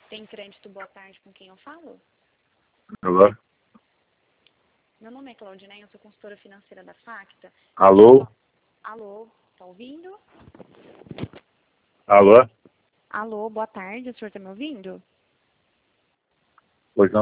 Tem crédito, boa tarde, com quem eu falo? Alô? Meu nome é Claudineia, eu sou consultora financeira da Facta. Alô? Alô, tá ouvindo? Alô? Alô, boa tarde, o senhor tá me ouvindo? Pois não.